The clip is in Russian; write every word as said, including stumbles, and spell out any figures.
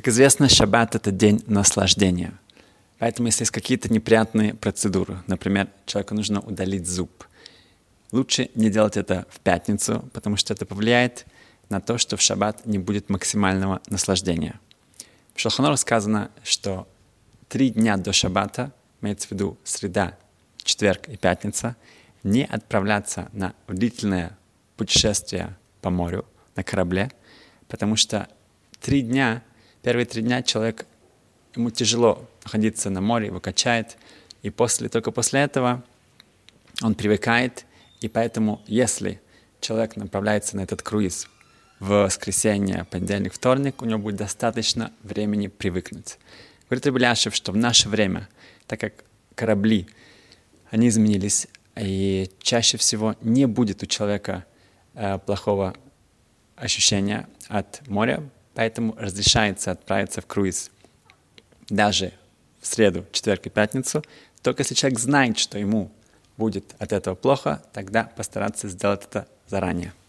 Как известно, шаббат — это день наслаждения. Поэтому, если есть какие-то неприятные процедуры, например, человеку нужно удалить зуб, лучше не делать это в пятницу, потому что это повлияет на то, что в шаббат не будет максимального наслаждения. В Шулхан Арух сказано, что три дня до шаббата, имеется в виду среда, четверг и пятница, не отправляться на длительное путешествие по морю на корабле, потому что три дня, первые три дня человек, ему тяжело находиться на море, его качает, и после, только после этого он привыкает, и поэтому, если человек направляется на этот круиз в воскресенье, понедельник, вторник, у него будет достаточно времени привыкнуть. Говорит Рав Эляшев, что в наше время, так как корабли, они изменились, и чаще всего не будет у человека э, плохого ощущения от моря, поэтому разрешается отправиться в круиз даже в среду, четверг и пятницу. Только если человек знает, что ему будет от этого плохо, тогда постараться сделать это заранее.